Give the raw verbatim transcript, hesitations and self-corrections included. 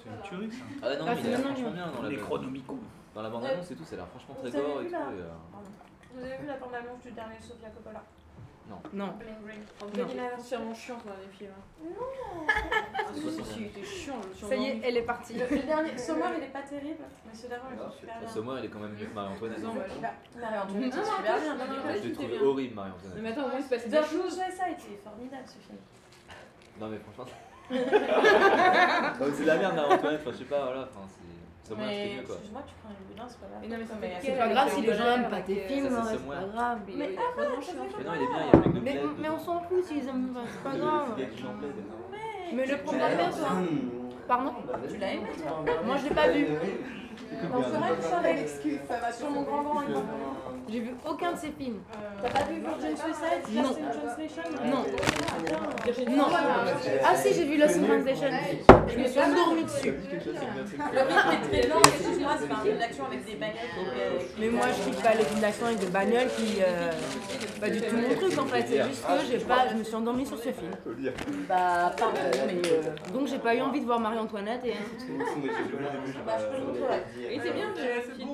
C'est une tuerie ça. Ah non, Ah, mais c'est il a l'air maintenant, franchement il- bien dans la Les Chronomicons. Dans la bande-annonce et tout, ça a l'air franchement très Vous avez gore et vu tout. là et, euh, Vous avez vu la bande-annonce du dernier Sofia Coppola? Non. Bling Ring. En Non. fait, il est sûrement chiant dans les films. Non. Ah si, si, si, il était chiant. je me suis Ça y est, endormie. elle est partie. Le, le dernier, Sommer il est pas terrible, mais ce dernier il est super bien. Sommer, il est quand même mieux que Marie-Antoinette. Non, bah, Bah, Marie-Antoinette, Non, c'est non, super non, bien. non, non, mais- Je l'ai c'était trouvé bien. horrible, Non, Marie-Antoinette. mais attends, au moins, il se passait des Dans choses. ça a été formidable ce film. Non, mais franchement. Non, mais c'est de la merde, Marie-Antoinette. Enfin, je sais pas, voilà. Enfin, c'est. Sommer, c'était Mais mieux quoi. excuse-moi, tu prends une boudin, c'est pas grave. Mais non, mais ça Mais fait C'est quel- pas grave si les gens avec aiment pas tes euh, films, ça, hein, c'est c'est moi. pas grave. Mais Mais ah, vraiment ça chiant. fait Mais pas non, il est bien, il y a grave. le mec de Mais, Bled. mais on s'en fout s'ils aiment pas, c'est pas grave. Il y a qui j'en Bled. Mais le prendre la toi. Pardon? Tu l'as aimé toi? Moi je l'ai pas vu. On fera une soirée l'excuse, ça va sur mon grand grand écran. J'ai vu aucun de ces films. T'as pas vu Virgin Suicide? Non. Lost in Translation? Non. Virgin Non. Suicide. Ah si, j'ai vu Lost in Translation. Je me suis endormie dessus. Le rythme est très lent, excuse-moi, c'est pas un film d'action avec des bagnoles qui, euh, qui- Mais moi je kiffe pas les films d'action avec des bagnoles qui... Euh, pas du tout mon truc en fait. C'est juste que j'ai pas, je me suis endormie sur ce film. Bah pardon, mais... euh, donc j'ai pas eu envie de voir Marie-Antoinette et ainsi de suite. Bah, je peux le contrôler. Il était bien, le film.